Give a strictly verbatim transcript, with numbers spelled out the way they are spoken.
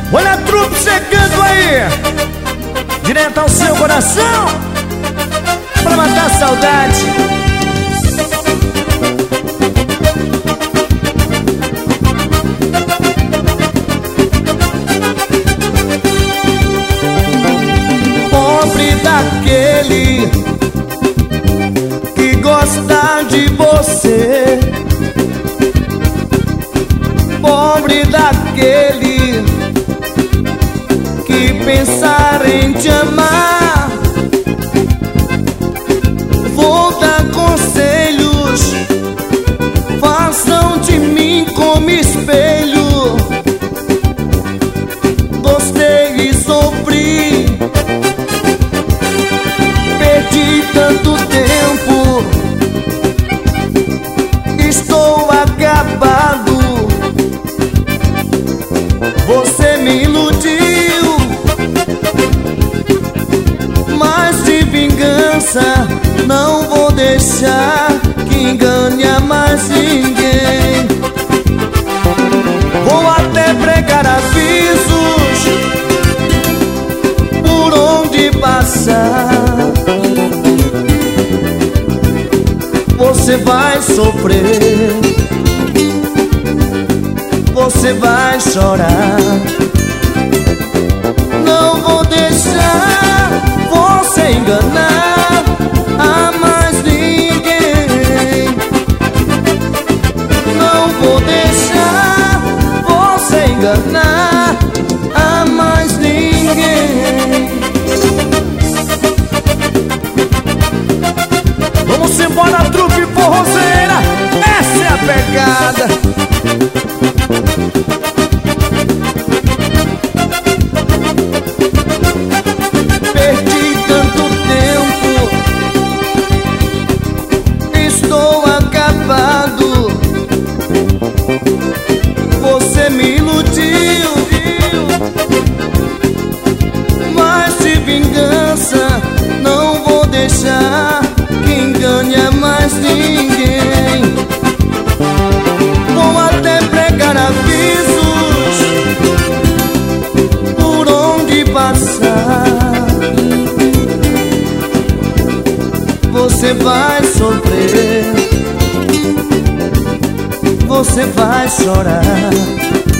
Olha a trupe chegando aí, direto ao seu coração, pra matar a saudade. Pobre daquele que gosta de você, pobre daquele que pensar em te amar. Vou dar conselhos, façam de mim como espelho. Gostei e sofri, perdi tanto tempo, estou acabado. Você me iludiu, mas de vingança não vou deixar que engane a mais ninguém. Vou até pregar avisos por onde passar. Você vai sofrer, você vai chorar. Não vou deixar você enganar a mais ninguém. Não vou deixar você enganar a mais ninguém. Vamos embora, trupe forrozeira, essa é a pegada. Perdi tanto tempo, estou acabado. Você me iludiu, mas de vingança não vou deixar que engane a mais ninguém. Vou até pregar avisos por onde passar. Você vai sofrer, você vai chorar.